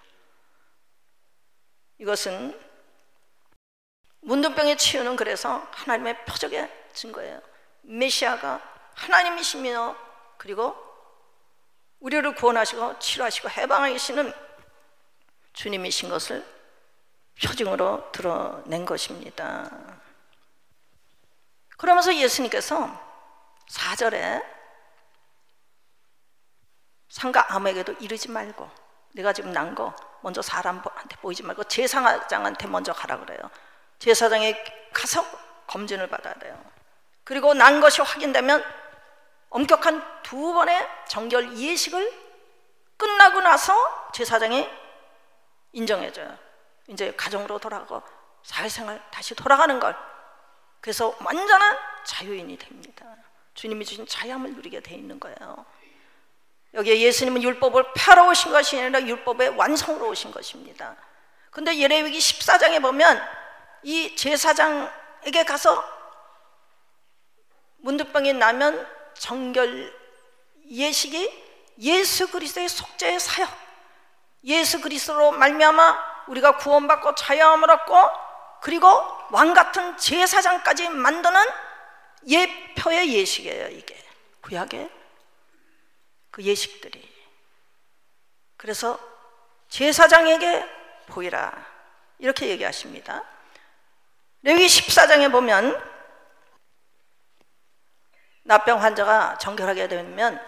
이것은 문둥병의 치유는 그래서 하나님의 표적의 증거예요. 메시아가 하나님이시며 그리고 우리를 구원하시고 치료하시고 해방하시는 주님이신 것을 표징으로 드러낸 것입니다. 그러면서 예수님께서 사 절에 상가 아무에게도 이르지 말고 내가 지금 난 거 먼저 사람한테 보이지 말고 제사장한테 먼저 가라 그래요. 제사장에 가서 검진을 받아야 돼요. 그리고 난 것이 확인되면 엄격한 두 번의 정결 예식을 끝나고 나서 제사장이 인정해줘요. 이제 가정으로 돌아가고 사회생활 다시 돌아가는 걸. 그래서 완전한 자유인이 됩니다. 주님이 주신 자유함을 누리게 돼 있는 거예요. 여기에 예수님은 율법을 펴러 오신 것이 아니라 율법의 완성으로 오신 것입니다. 근데 예레미기 십사 장에 보면 이 제사장에게 가서 문둥병이 나면 정결 예식이 예수 그리스도의 속죄의 사역, 예수 그리스도로 말미암아 우리가 구원받고 자유함을 얻고 그리고 왕같은 제사장까지 만드는 예표의 예식이에요. 이게 구약의 그 예식들이. 그래서 제사장에게 보이라 이렇게 얘기하십니다. 레위기 십사 장에 보면 납병 환자가 정결하게 되면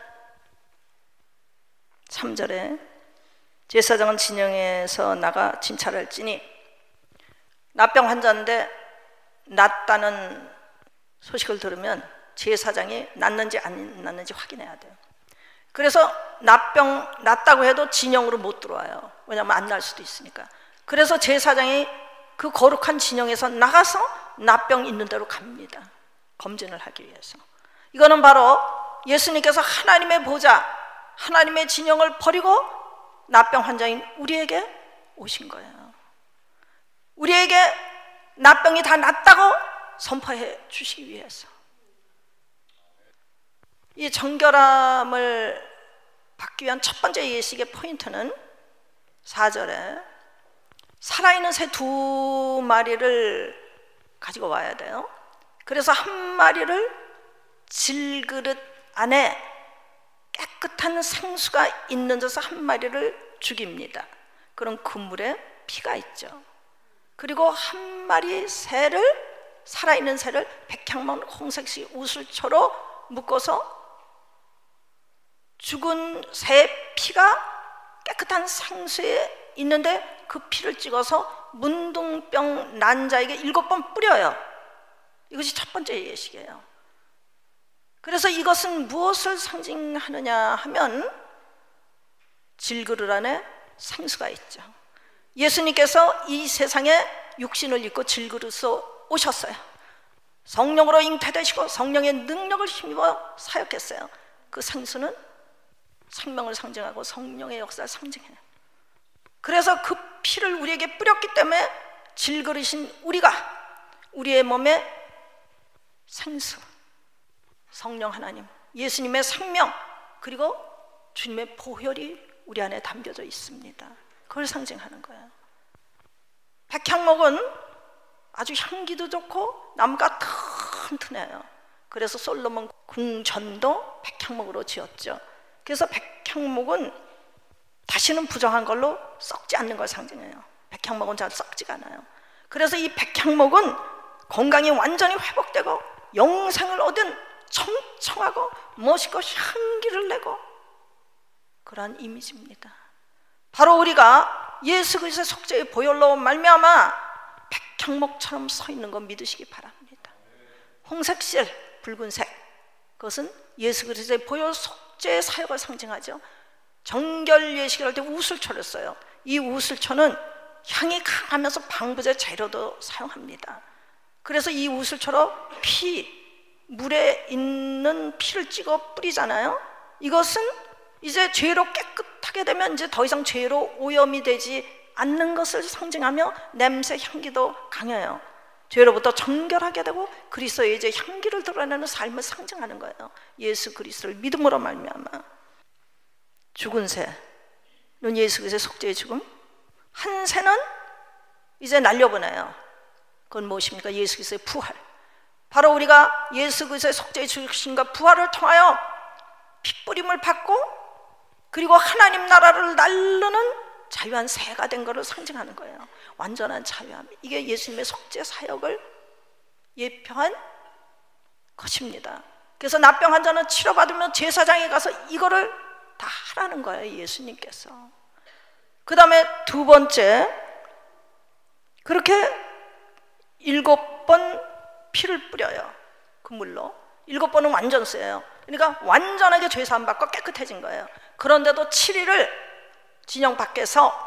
삼 절에 제사장은 진영에서 나가 진찰할지니 납병 환자인데 낫다는 소식을 들으면 제사장이 낫는지 안 낫는지 확인해야 돼요. 그래서 납병 낫다고 해도 진영으로 못 들어와요. 왜냐하면 안 날 수도 있으니까. 그래서 제사장이 그 거룩한 진영에서 나가서 납병 있는 데로 갑니다. 검진을 하기 위해서. 이거는 바로 예수님께서 하나님의 보좌, 하나님의 진영을 버리고 납병 환자인 우리에게 오신 거예요. 우리에게 납병이 다 낫다고 선포해 주시기 위해서. 이 정결함을 받기 위한 첫 번째 예식의 포인트는 사 절에 살아있는 새 두 마리를 가지고 와야 돼요. 그래서 한 마리를 질그릇 안에 깨끗한 생수가 있는 데서 한 마리를 죽입니다. 그럼 그물에 피가 있죠. 그리고 한 마리 새를, 살아있는 새를 백향목 홍색시 우슬초로 묶어서 죽은 새 피가 깨끗한 생수에 있는데 그 피를 찍어서 문둥병 난 자에게 일곱 번 뿌려요. 이것이 첫 번째 예식이에요. 그래서 이것은 무엇을 상징하느냐 하면 질그릇 안에 생수가 있죠. 예수님께서 이 세상에 육신을 입고 질그릇으로 오셨어요. 성령으로 잉태되시고 성령의 능력을 힘입어 사역했어요. 그 생수는 생명을 상징하고 성령의 역사를 상징해요. 그래서 그 피를 우리에게 뿌렸기 때문에 질그릇인 우리가 우리의 몸에 생수, 성령 하나님, 예수님의 생명, 그리고 주님의 보혈이 우리 안에 담겨져 있습니다. 그걸 상징하는 거예요. 백향목은 아주 향기도 좋고 나무가 튼튼해요. 그래서 솔로몬 궁전도 백향목으로 지었죠. 그래서 백향목은 다시는 부정한 걸로 썩지 않는 걸 상징해요. 백향목은 잘 썩지가 않아요. 그래서 이 백향목은 건강이 완전히 회복되고 영생을 얻은 청청하고 멋있고 향기를 내고 그러한 이미지입니다. 바로 우리가 예수 그리스도의 속죄의 보혈로 말미암아 백향목처럼 서 있는 거 믿으시기 바랍니다. 홍색실, 붉은색, 그것은 예수 그리스도의 보혈 속죄의 사역을 상징하죠. 정결 예식을 할 때 우슬초를 써요. 이 우슬초는 향이 강하면서 방부제 재료도 사용합니다. 그래서 이 우슬초로 피, 물에 있는 피를 찍어 뿌리잖아요. 이것은 이제 죄로 깨끗하게 되면 이제 더 이상 죄로 오염이 되지 않는 것을 상징하며 냄새, 향기도 강해요. 죄로부터 정결하게 되고 그리스도의 이제 향기를 드러내는 삶을 상징하는 거예요. 예수 그리스도를 믿음으로 말미암아. 죽은 새는 예수 그리스도의 속죄의 죽음, 한 새는 이제 날려보내요. 그건 무엇입니까? 예수 그리스도의 부활. 바로 우리가 예수 그리스도의 속죄의 죽으심과 부활을 통하여 핏부림을 받고 그리고 하나님 나라를 날르는 자유한 새가 된 것을 상징하는 거예요. 완전한 자유함. 이게 예수님의 속죄 사역을 예표한 것입니다. 그래서 납병 환자는 치료받으면 제사장에 가서 이거를 다 하라는 거예요, 예수님께서. 그 다음에 두 번째, 그렇게 일곱 번 피를 뿌려요. 그 물로 일곱 번은 완전 쓰예요. 그러니까 완전하게 죄사함 받고 깨끗해진 거예요. 그런데도 칠 일을 진영 밖에서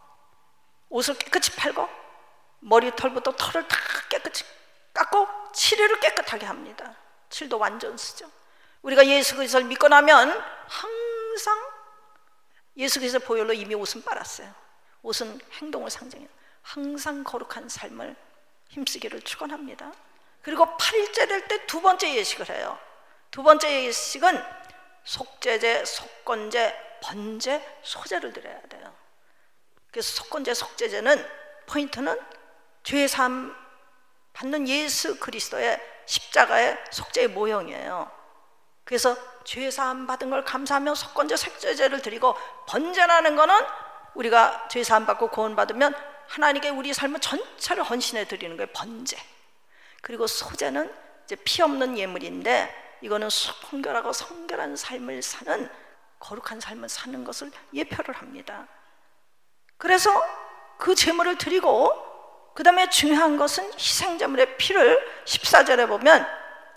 옷을 깨끗이 팔고 머리털부터 털을 다 깨끗이 깎고 칠 일을 깨끗하게 합니다. 칠도 완전 쓰죠. 우리가 예수 그리스도를 믿고 나면 항상 예수 그리스도의 보혈로 이미 옷은 빨았어요. 옷은 행동을 상징해요. 항상 거룩한 삶을 힘쓰기를 축원합니다. 그리고 팔 일째 될 때 두 번째 예식을 해요. 두 번째 예식은 속죄제, 속건제, 번제, 소제를 드려야 돼요. 그래서 속건제, 속죄제는 포인트는 죄사함 받는 예수 그리스도의 십자가의 속죄의 모형이에요. 그래서 죄사함 받은 걸 감사하며 속건제, 속죄제를 드리고, 번제라는 거는 우리가 죄사함 받고 구원받으면 하나님께 우리 삶을 전체를 헌신해 드리는 거예요. 번제. 그리고 소제는 이제 피 없는 예물인데, 이거는 순결하고 성결한 삶을 사는, 거룩한 삶을 사는 것을 예표를 합니다. 그래서 그 제물을 드리고, 그 다음에 중요한 것은 희생제물의 피를 십사 절에 보면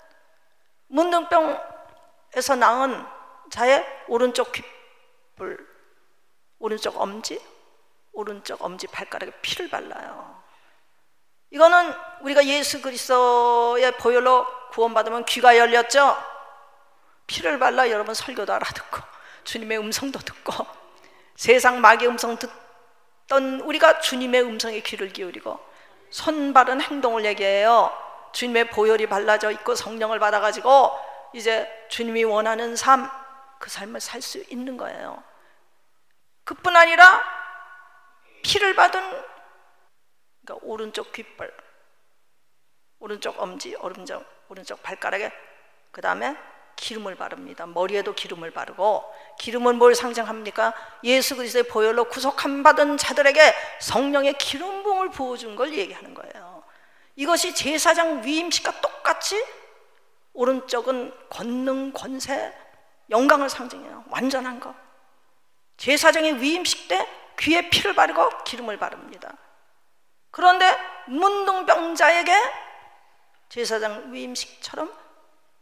문둥병에서 낳은 자의 오른쪽 귓불, 오른쪽 엄지, 오른쪽 엄지 발가락에 피를 발라요. 이거는 우리가 예수 그리스도의 보혈로 구원받으면 귀가 열렸죠. 피를 발라 여러분 설교도 알아듣고 주님의 음성도 듣고, 세상 마귀의 음성 듣던 우리가 주님의 음성에 귀를 기울이고 손바른 행동을 얘기해요. 주님의 보혈이 발라져 있고 성령을 받아가지고 이제 주님이 원하는 삶, 그 삶을 살 수 있는 거예요. 그뿐 아니라 피를 받은, 그러니까 오른쪽 귓볼, 오른쪽 엄지, 오른쪽, 오른쪽 발가락에 그 다음에 기름을 바릅니다. 머리에도 기름을 바르고, 기름은 뭘 상징합니까? 예수 그리스도의 보혈로 구속함 받은 자들에게 성령의 기름 부음을 부어준 걸 얘기하는 거예요. 이것이 제사장 위임식과 똑같이 오른쪽은 권능, 권세, 영광을 상징해요. 완전한 거. 제사장의 위임식 때 귀에 피를 바르고 기름을 바릅니다. 그런데 문둥병자에게 제사장 위임식처럼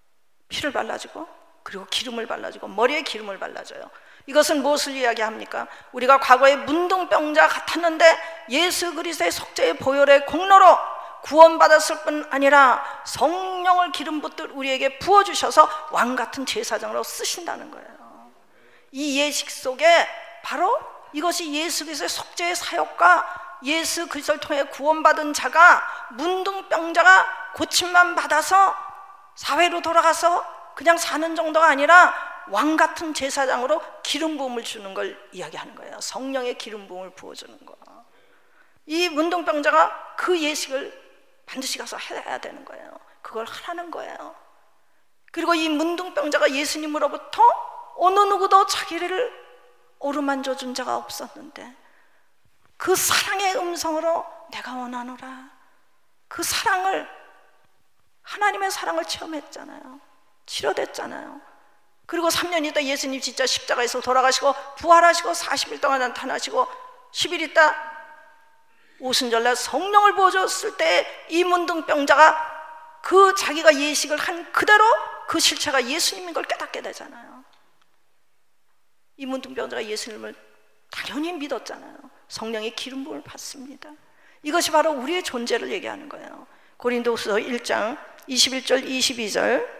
피를 발라주고 그리고 기름을 발라주고 머리에 기름을 발라줘요. 이것은 무엇을 이야기합니까? 우리가 과거에 문둥병자 같았는데 예수 그리스도의 속죄의 보혈의 공로로 구원받았을 뿐 아니라 성령을 기름 붓듯 우리에게 부어주셔서 왕같은 제사장으로 쓰신다는 거예요. 이 예식 속에 바로 이것이 예수 그리스도의 속죄의 사역과 예수 그리스도를 통해 구원받은 자가 문둥병자가 고침만 받아서 사회로 돌아가서 그냥 사는 정도가 아니라 왕같은 제사장으로 기름 부음을 주는 걸 이야기하는 거예요. 성령의 기름 부음을 부어주는 거. 이 문둥병자가 그 예식을 반드시 가서 해야 되는 거예요. 그걸 하라는 거예요. 그리고 이 문둥병자가 예수님으로부터 어느 누구도 자기를 어루만져 준 자가 없었는데 그 사랑의 음성으로 내가 원하노라, 그 사랑을, 하나님의 사랑을 체험했잖아요. 치료됐잖아요. 그리고 삼 년 있다 예수님 진짜 십자가에서 돌아가시고 부활하시고 사십 일 동안 나타나시고 십 일 있다 오순절날 성령을 부어줬을 때 이 문둥병자가 그 자기가 예식을 한 그대로 그 실체가 예수님인 걸 깨닫게 되잖아요. 이 문둥병자가 예수님을 당연히 믿었잖아요. 성령의 기름 부음을 받습니다. 이것이 바로 우리의 존재를 얘기하는 거예요. 고린도후서 일 장 이십일 절 이십이 절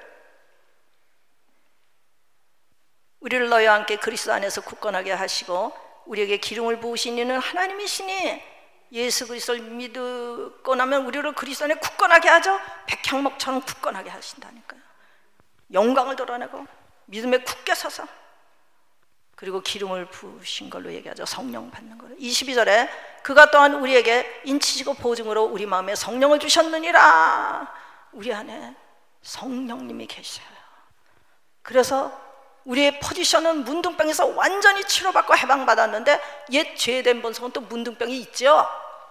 우리를 너희와 함께 그리스도 안에서 굳건하게 하시고 우리에게 기름을 부으신 이는 하나님이시니 예수 그리스도를 믿고 나면 우리를 그리스도 안에 굳건하게 하죠. 백향목처럼 굳건하게 하신다니까요. 영광을 드러내고 믿음에 굳게 서서 그리고 기름을 부으신 걸로 얘기하죠. 성령 받는 거를. 이십이 절에 그가 또한 우리에게 인치시고 보증으로 우리 마음에 성령을 주셨느니라. 우리 안에 성령님이 계셔요. 그래서 우리의 포지션은 문둥병에서 완전히 치료받고 해방받았는데 옛 죄된 본성은 또 문둥병이 있죠.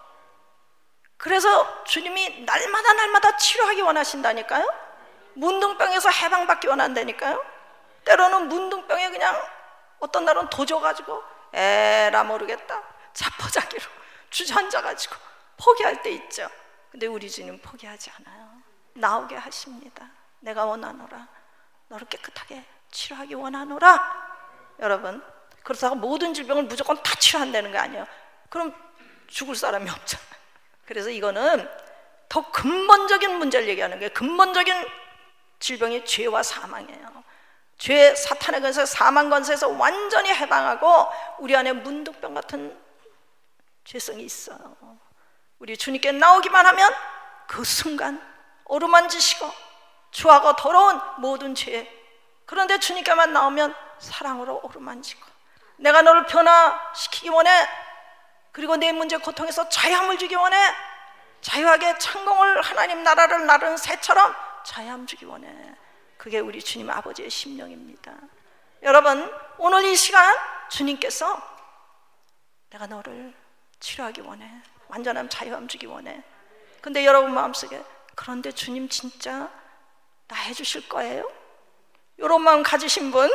그래서 주님이 날마다 날마다 치료하기 원하신다니까요. 문둥병에서 해방받기 원한다니까요. 때로는 문둥병에 그냥 어떤 날은 도져가지고 에라 모르겠다 자포자기로 주저앉아가지고 포기할 때 있죠. 근데 우리 주님 포기하지 않아요. 나오게 하십니다. 내가 원하노라, 너를 깨끗하게 치료하기 원하노라. 여러분, 그렇다고 모든 질병을 무조건 다 치료한다는 거 아니에요. 그럼 죽을 사람이 없잖아요. 그래서 이거는 더 근본적인 문제를 얘기하는 거예요. 근본적인 질병이 죄와 사망이에요. 죄, 사탄의 권세, 사망 권세에서 완전히 해방하고 우리 안에 문둥병 같은 죄성이 있어요. 우리 주님께 나오기만 하면 그 순간 어루만지시고 추하고 더러운 모든 죄, 그런데 주님께만 나오면 사랑으로 어루만지고 내가 너를 변화시키기 원해. 그리고 내 문제 고통에서 자유함을 주기 원해. 자유하게 창공을 하나님 나라를 나르는 새처럼 자유함 주기 원해. 그게 우리 주님 아버지의 심령입니다. 여러분, 오늘 이 시간 주님께서 내가 너를 치료하기 원해, 완전한 자유함 주기 원해. 근데 여러분 마음속에 그런데 주님 진짜 나 해주실 거예요? 이런 마음 가지신 분,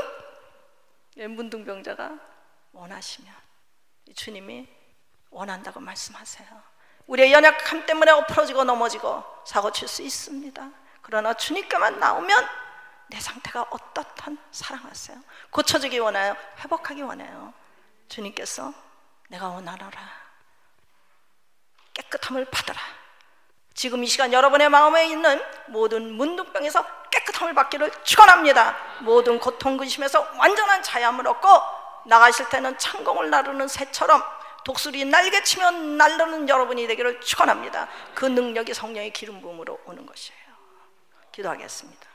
문둥병자가 원하시면 주님이 원한다고 말씀하세요. 우리의 연약함 때문에 엎어지고 넘어지고 사고 칠 수 있습니다. 그러나 주님께만 나오면 내 상태가 어떻든 사랑하세요. 고쳐지기 원해요. 회복하기 원해요. 주님께서 내가 원하노라, 깨끗함을 받으라. 지금 이 시간 여러분의 마음에 있는 모든 문둥병에서 깨끗함을 받기를 축원합니다. 모든 고통 근심에서 완전한 자유함을 얻고 나가실 때는 창공을 나르는 새처럼 독수리 날개치며 날르는 여러분이 되기를 축원합니다. 그 능력이 성령의 기름 부음으로 오는 것이에요. 기도하겠습니다.